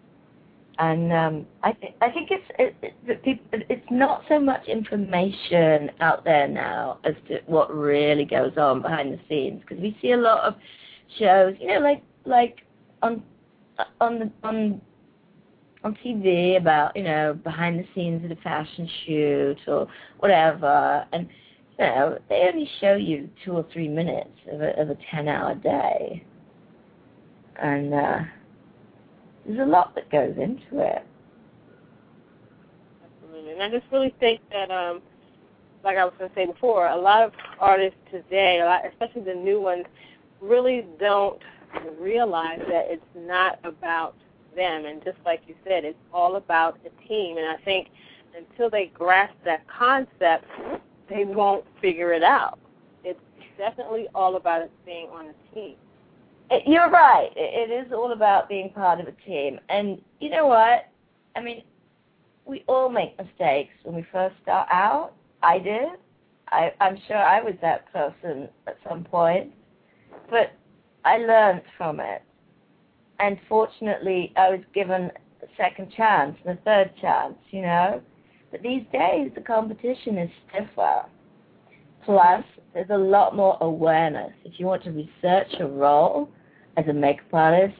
S2: And um, I, th- I think it's it, it, it's not so much information out there now as to what really goes on behind the scenes, because we see a lot of shows, you know, like like on on the, on on T V about, you know, behind the scenes of a fashion shoot or whatever, and you know they only show you two or three minutes of a, of a ten-hour day, and. Uh, There's a lot that goes into it.
S3: Absolutely. And I just really think that, um, like I was going to say before, a lot of artists today, a lot, especially the new ones, really don't realize that it's not about them. And just like you said, it's all about the team. And I think until they grasp that concept, they won't figure it out. It's definitely all about it being on a team.
S2: You're right. It is all about being part of a team. And you know what? I mean, we all make mistakes when we first start out. I did. I, I'm sure I was that person at some point. But I learned from it. And fortunately, I was given a second chance and a third chance, you know. But these days, the competition is stiffer. Plus, there's a lot more awareness. If you want to research a role as a makeup artist,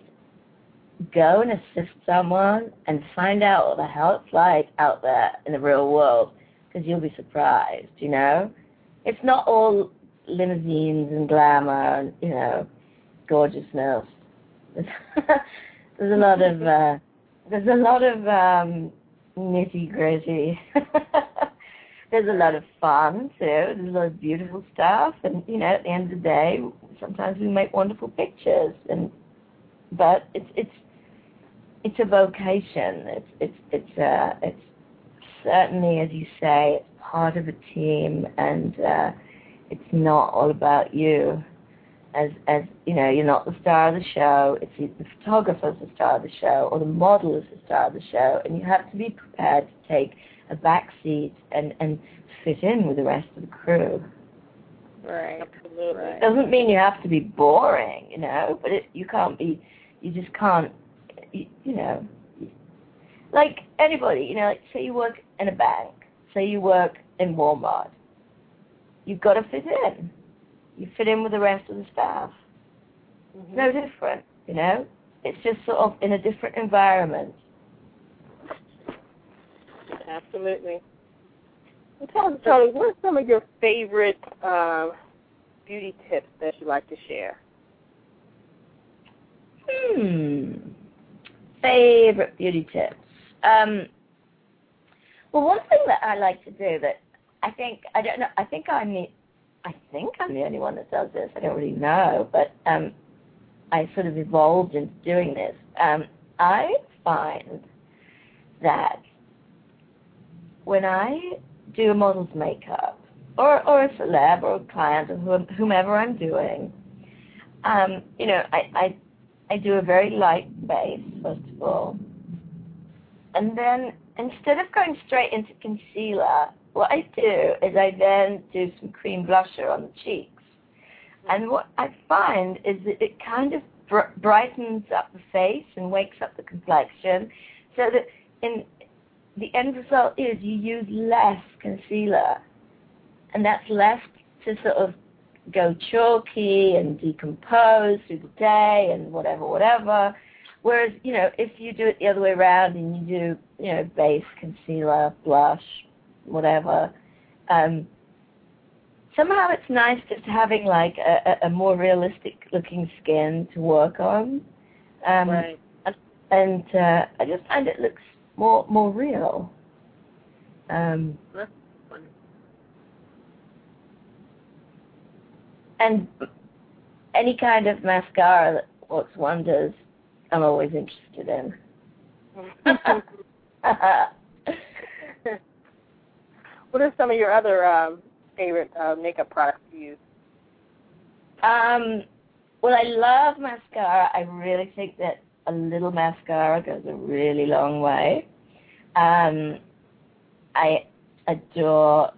S2: go and assist someone and find out what the hell it's like out there in the real world, because you'll be surprised, you know? It's not all limousines and glamour and, you know, gorgeousness. There's a lot of, uh, there's a lot of um, nitty-gritty. There's a lot of fun, too. There's a lot of beautiful stuff. And, you know, at the end of the day, sometimes we make wonderful pictures. And But it's it's it's a vocation. It's, it's, it's, uh, it's certainly, as you say, it's part of a team. And uh, it's not all about you. As, as you know, you're not the star of the show. It's the photographer's the star of the show, or the model is the star of the show. And you have to be prepared to take a back seat and, and fit in with the rest of the crew.
S3: Right, absolutely.
S2: It doesn't mean you have to be boring, you know, but it, you can't be, you just can't, you, you know, like anybody, you know, like say you work in a bank, say you work in Walmart, you've got to fit in. You fit in with the rest of the staff. Mm-hmm. No different, you know. It's just sort of in a different environment.
S3: Absolutely. Well, tell us, Charlie, what are some of your favorite uh, beauty tips that you like to share?
S2: Hmm. Favorite beauty tips. Um, well, one thing that I like to do that I think I don't know. I think I'm the I think I'm the only one that does this. I don't really know, but um, I sort of evolved into doing this. Um, I find that when I do a model's makeup, or, or a celeb, or a client, or whomever I'm doing, um, you know, I, I, I do a very light base, first of all. And then, instead of going straight into concealer, what I do is I then do some cream blusher on the cheeks. And what I find is that it kind of br- brightens up the face and wakes up the complexion, so that in the end result is you use less concealer, and that's left to sort of go chalky and decompose through the day and whatever, whatever. Whereas, you know, if you do it the other way around and you do, you know, base, concealer, blush, whatever, um, somehow it's nice just having like a, a more realistic looking skin to work on. Um,
S3: right.
S2: And, and uh, I just find it looks more more real. Um,
S3: That's funny.
S2: and any kind of mascara that works wonders, I'm always interested in.
S3: What are some of your other um, favorite uh, makeup products to use?
S2: Um, well, I love mascara. I really think that a little mascara goes a really long way. Um, I adore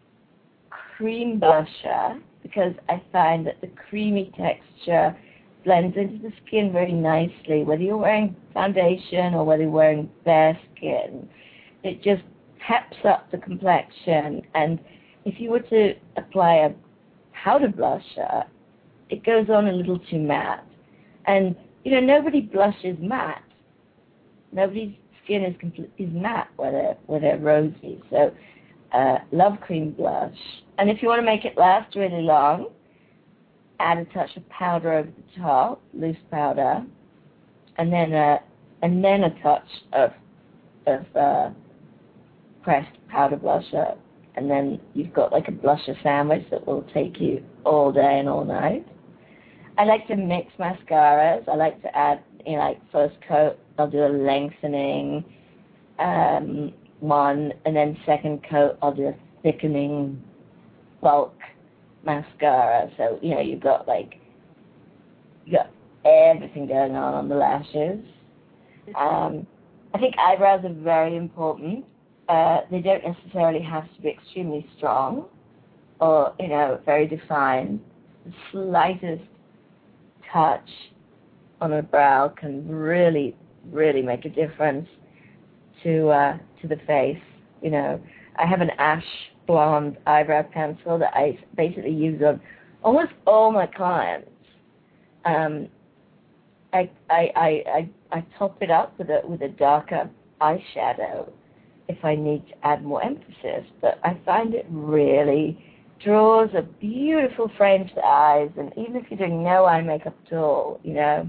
S2: cream blusher because I find that the creamy texture blends into the skin very nicely, whether you're wearing foundation or whether you're wearing bare skin. It just peps up the complexion, and if you were to apply a powder blusher, it goes on a little too matte. And, you know, nobody blushes matte. Nobody's skin is complete, is matte where they're, where they're rosy. So, uh, love cream blush. And if you want to make it last really long, add a touch of powder over the top, loose powder, and then a, and then a touch of, of uh, pressed powder blusher, and then you've got like a blusher sandwich that will take you all day and all night. I like to mix mascaras. I like to add, you know, like first coat, I'll do a lengthening um, one, and then second coat, I'll do a thickening bulk mascara. So, you know, you've got like, you got everything going on on the lashes. Um, I think eyebrows are very important. Uh, they don't necessarily have to be extremely strong or, you know, very defined. The slightest touch on a brow can really, really make a difference to uh, to the face. You know, I have an ash blonde eyebrow pencil that I basically use on almost all my clients. Um, I, I, I, I, I top it up with a with a darker eyeshadow if I need to add more emphasis, but I find it really draws a beautiful frame to the eyes, and even if you're doing no eye makeup at all, you know,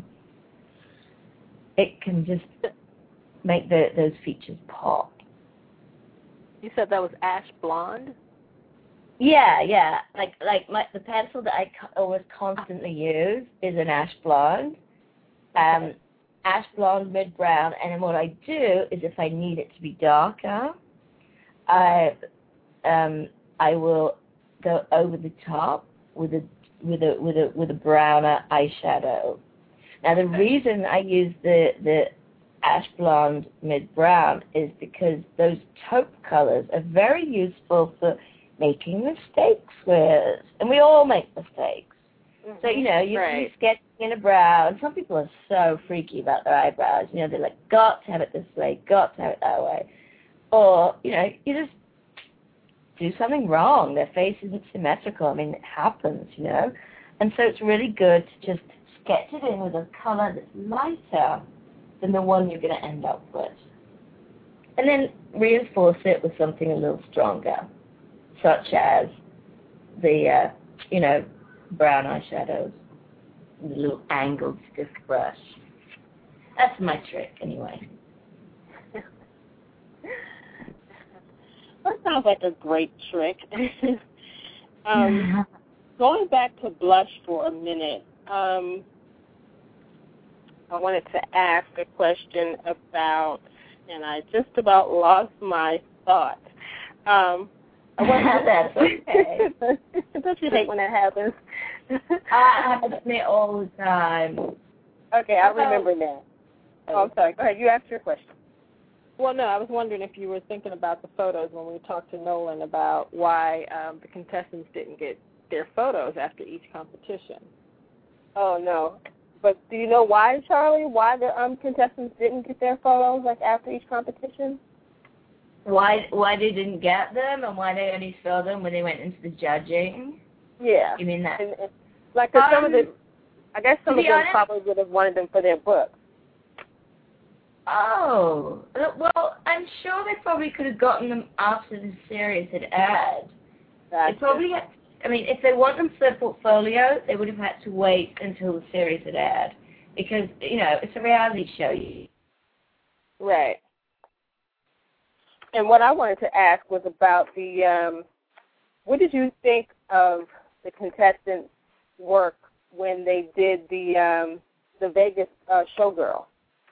S2: it can just make the, those features pop.
S3: You said that was ash blonde?
S2: Yeah, yeah. Like like my, the pencil that I co- always constantly use is an ash blonde, um, ash blonde, mid brown, and then what I do is if I need it to be darker, I um, I will go over the top with a with a with a with a browner eyeshadow. Now the reason I use the the ash blonde mid brown is because those taupe colors are very useful for making mistakes with, and we all make mistakes. Mm-hmm. So you know you
S3: right.
S2: can be sketching in a brow, and some people are so freaky about their eyebrows. You know, they're like, got to have it this way, got to have it that way, or you know you just do something wrong. Their face isn't symmetrical. I mean, it happens, you know. And so it's really good to just sketch it in with a color that's lighter than the one you're going to end up with. And then reinforce it with something a little stronger, such as the, uh, you know, brown eyeshadows, the little angled stiff brush. That's my trick, anyway.
S3: That sounds like a great trick. um, going back to blush for a minute, um, I wanted to ask a question about, and I just about lost my thought. Um, I want
S2: That's okay.
S3: Don't you hate when that happens?
S2: I happen to me all the time.
S3: Okay, I remember now. Oh, I'm sorry. Go ahead. You asked your question.
S4: Well, no, I was wondering if you were thinking about the photos when we talked to Nolan about why um, the contestants didn't get their photos after each competition.
S3: Oh, no. But do you know why, Charlie, why the um, contestants didn't get their photos, like, after each competition?
S2: Why why they didn't get them and why they only saw them when they went into the judging?
S3: Yeah.
S2: You mean that?
S3: And, and, like, cause um, some of the, I guess some of them
S2: honest,
S3: probably would have wanted them for their book.
S2: Oh, well, I'm sure they probably could have gotten them after the series had aired.
S3: Gotcha.
S2: They probably had to I mean, if they want them for their portfolio, they would have had to wait until the series had aired, because you know it's a reality show.
S3: Right. And what I wanted to ask was about the, um, what did you think of the contestants' work when they did the um, the Vegas uh, Showgirl?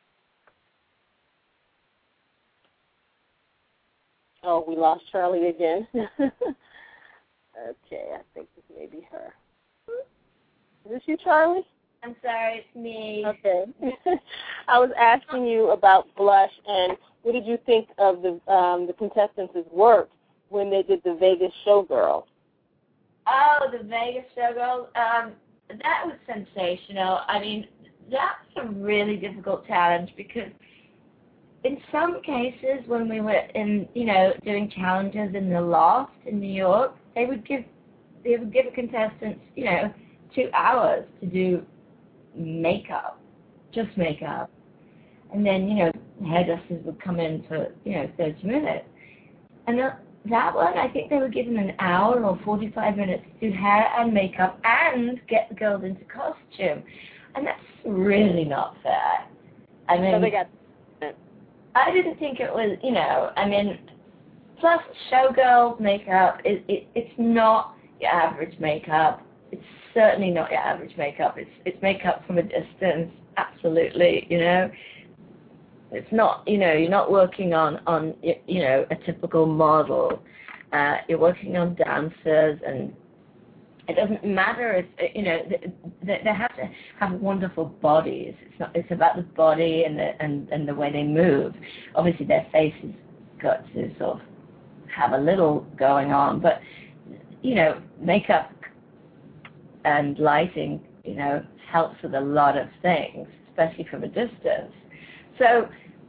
S3: Oh, we lost Charlie again. Okay, I think this may be her. Is this you, Charlie?
S2: I'm sorry, it's me.
S3: Okay. I was asking you about Blush, and what did you think of the um, the contestants' work when they did the Vegas Showgirl?
S2: Oh, the Vegas Showgirl. Um, that was sensational. I mean, that's a really difficult challenge because in some cases when we were in, you know, doing challenges in the loft in New York, they would give they would give a contestant, you know, two hours to do makeup, just makeup. And then, you know, hairdressers would come in for, you know, thirty minutes. And the, that one, I think they were given an hour or forty-five minutes to do hair and makeup and get the girls into costume. And that's really not fair. I mean,
S3: so they got
S2: I didn't think it was, you know, I mean, plus showgirl makeup, it, it, it's not your average makeup. It's certainly not your average makeup. It's it's makeup from a distance, absolutely, you know. It's not, you know, you're not working on, on you know, a typical model. Uh, you're working on dancers, and it doesn't matter if, you know, they, they have to have wonderful bodies. It's not. It's about the body and the and, and the way they move. Obviously, their faces got to sort of have a little going on, but you know, makeup and lighting, you know, helps with a lot of things, especially from a distance. So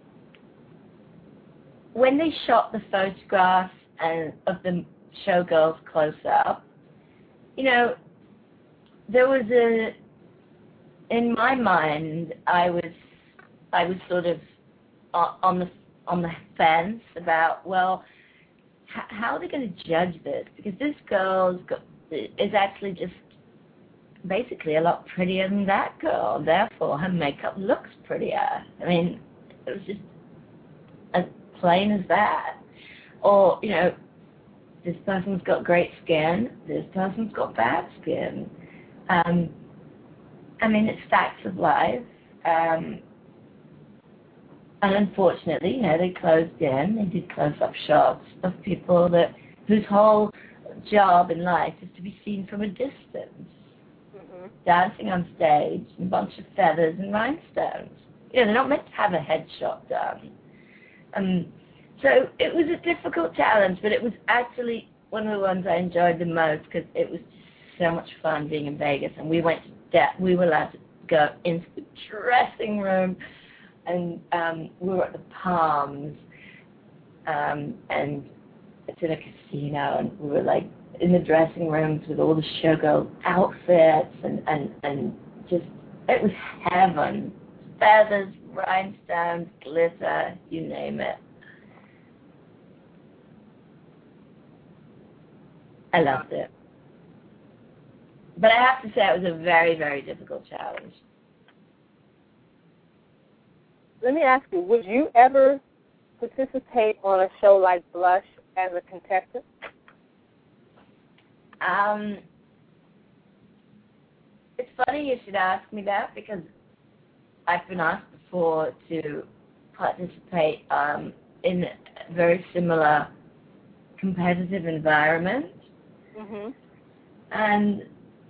S2: when they shot the photographs and of the showgirls close up, you know, there was a, in my mind, I was, I was sort of on the on the fence about, well, h- how are they going to judge this? Because this girl is actually just basically a lot prettier than that girl. Therefore, her makeup looks prettier. I mean, it was just as plain as that. Or, you know, this person's got great skin, this person's got bad skin. Um, I mean, it's facts of life. Um, and unfortunately, you know, they closed in, they did close-up shots of people that whose whole job in life is to be seen from a distance, mm-hmm. dancing on stage, and a bunch of feathers and rhinestones. You know, they're not meant to have a headshot done. Um, so it was a difficult challenge, but it was actually one of the ones I enjoyed the most because it was just so much fun being in Vegas, and we went to de- we were allowed to go into the dressing room, and um, we were at the Palms, um, and it's in a casino, and we were like in the dressing rooms with all the showgirl outfits, and, and, and just, it was heaven. Feathers, rhinestones, glitter, you name it. I loved it. But I have to say it was a very, very difficult challenge.
S3: Let me ask you, would you ever participate on a show like Blush as a contestant?
S2: Um, it's funny you should ask me that because I've been asked before to participate um, in a very similar competitive environment.
S3: Mm-hmm.
S2: And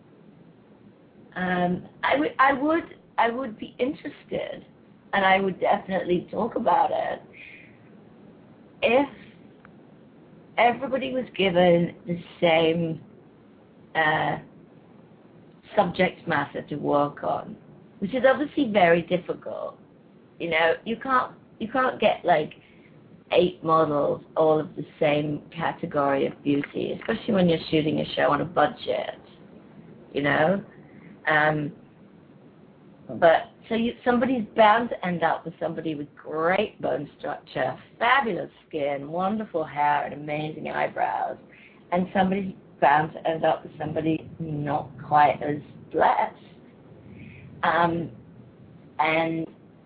S2: um, I would, I would, I would be interested, and I would definitely talk about it if everybody was given the same uh, subject matter to work on, which is obviously very difficult. You know, you can't, you can't get like eight models all of the same category of beauty, especially when you're shooting a show on a budget. You know. Um, but so you, somebody's bound to end up with somebody with great bone structure, fabulous skin, wonderful hair, and amazing eyebrows, and somebody's bound to end up with somebody not quite as blessed. Um, and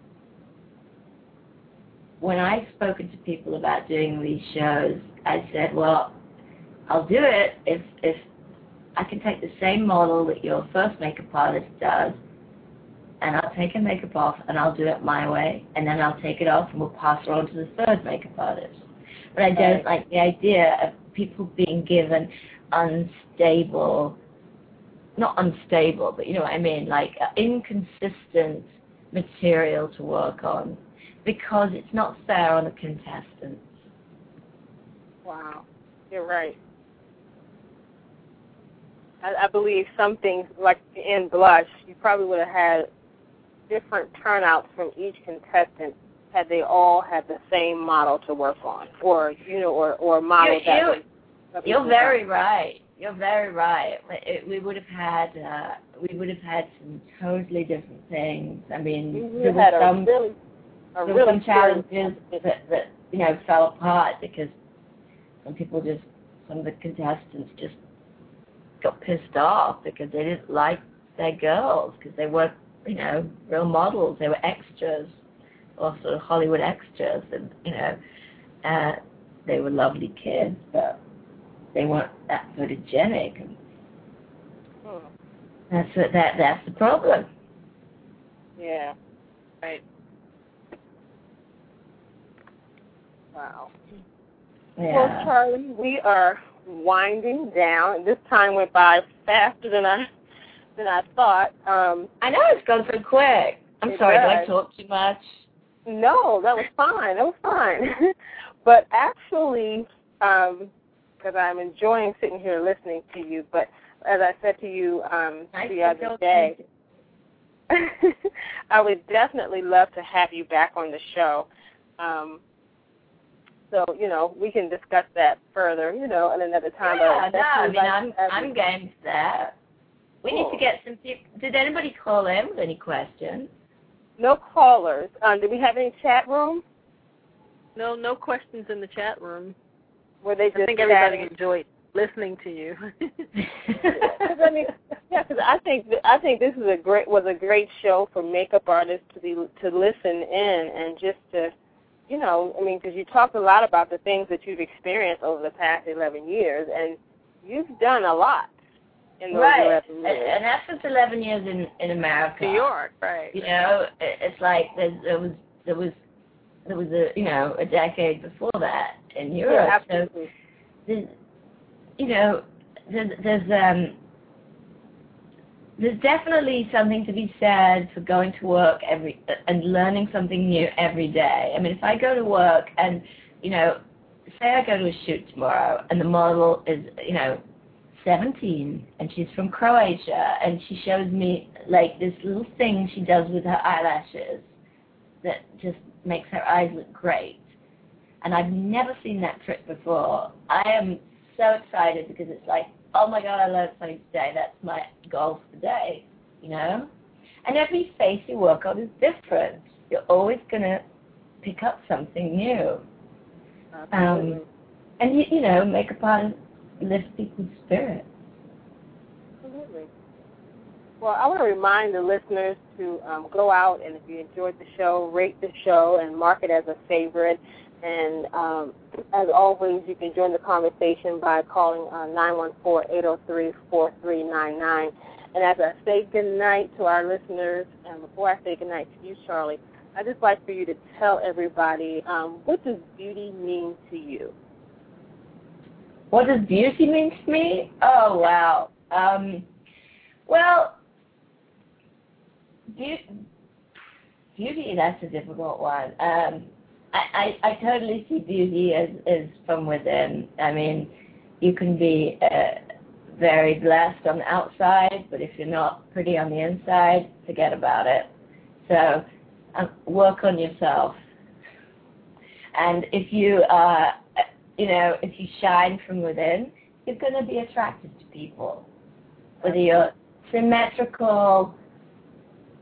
S2: when I've spoken to people about doing these shows, I said, well, I'll do it if if I can take the same model that your first makeup artist does, and I'll take her makeup off, and I'll do it my way, and then I'll take it off, and we'll pass her on to the third makeup artist. But I don't
S3: Right.
S2: like the idea of people being given unstable, not unstable, but you know what I mean, like uh, inconsistent material to work on, because it's not fair on the contestants.
S3: Wow, you're right. I, I believe some things, like in Blush, you probably would have had different turnouts from each contestant had they all had the same model to work on, or you know, or or a model
S2: You-
S3: that.
S2: you-
S3: was, that
S2: You're
S3: was
S2: very
S3: designed.
S2: right. You're very right. It, we would have had uh, we would have had some totally different things. I mean,
S3: You
S2: there
S3: had
S2: were
S3: a
S2: some
S3: really, a
S2: there were
S3: really
S2: some challenges that, that you know fell apart because some people just some of the contestants just got pissed off because they didn't like their girls because they weren't you know real models. They were extras or sort of Hollywood extras, and you know uh, they were lovely kids, but they weren't that photogenic. And
S3: Hmm.
S2: that's what that that's the problem.
S3: Yeah. Right. Wow.
S2: Yeah.
S3: Well, Charlie, we are winding down. This time went by faster than I than I thought. Um,
S2: I know it's gone so quick. I'm
S3: It
S2: sorry, do I
S3: does.
S2: talk too much?
S3: no, that was fine. That was fine. But actually, um, because I'm enjoying sitting here listening to you. But as I said to you um,
S2: Nice
S3: the
S2: to
S3: other
S2: talk to
S3: day,
S2: you.
S3: I would definitely love to have you back on the show. Um, so, you know, we can discuss that further, you know, at another time.
S2: Yeah,
S3: but
S2: no, I
S3: I'd
S2: mean,
S3: definitely
S2: I'm,
S3: like to have
S2: I'm
S3: you.
S2: game for that. We
S3: Cool.
S2: need to get some people. Did anybody call in with any questions?
S3: No callers. Um, did we have any chat room?
S4: No, no questions in the chat room.
S3: Were they just
S4: I think everybody
S3: chatting?
S4: enjoyed listening to you.
S3: Cause I mean, yeah, because I think th- I think this is a great was a great show for makeup artists to be to listen in and just to, you know, I mean, because you talked a lot about the things that you've experienced over the past eleven years, and you've done a lot in those
S2: Right,
S3: eleven
S2: and,
S3: years.
S2: and that's just eleven years in in America.
S4: New York, right.
S2: You know, it, it's like there's, there was there was there was a you know a decade before that in Europe.
S3: Yeah,
S2: so
S3: absolutely.
S2: there's, you know, there's there's um there's definitely something to be said for going to work every and learning something new every day. I mean, if I go to work and you know, say I go to a shoot tomorrow and the model is you know seventeen and she's from Croatia and she shows me like this little thing she does with her eyelashes that just makes her eyes look great. And I've never seen that trick before. I am so excited because it's like, oh my God, I learned something today. That's my goal for the day, you know? And every face you work on is different. You're always going to pick up something new.
S3: Absolutely.
S2: Um, and, you, you know, makeup artists lift people's spirits.
S3: Absolutely. Well, I want to remind the listeners to um, go out and if you enjoyed the show, rate the show and mark it as a favorite. And um, as always, you can join the conversation by calling uh, nine one four, eight oh three, four three nine nine. And as I say goodnight to our listeners, and before I say goodnight to you, Charlie, I'd just like for you to tell everybody, um, what does beauty mean to you?
S2: What does beauty mean to me? Oh, wow. Um, well, beauty, beauty, that's a difficult one. Um, I, I, I totally see beauty as, as from within. I mean, you can be uh, very blessed on the outside, but if you're not pretty on the inside, forget about it. So um, work on yourself. And if you, uh, you know, if you shine from within, you're going to be attractive to people. Whether you're symmetrical,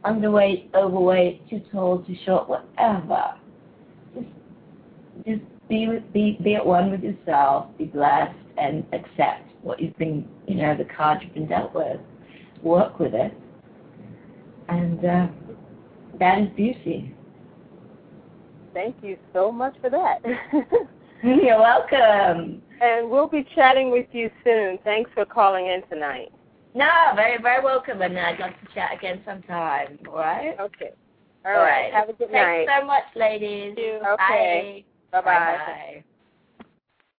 S2: underweight, overweight, too tall, too short, whatever. Just, just be, with, be, be at one with yourself, be blessed, and accept what you've been, you know, the cards you've been dealt with. Work with it. And uh, that is beauty.
S3: Thank you so much for that.
S2: You're welcome.
S3: And we'll be chatting with you soon. Thanks for calling in tonight.
S2: No, very, very welcome. And I'd love to chat again sometime. All right?
S3: Okay. All, All right. right. Have a good
S2: Thanks
S3: night.
S2: Thanks so much, ladies.
S3: Okay.
S2: Bye.
S3: Bye-bye.
S2: Bye-bye.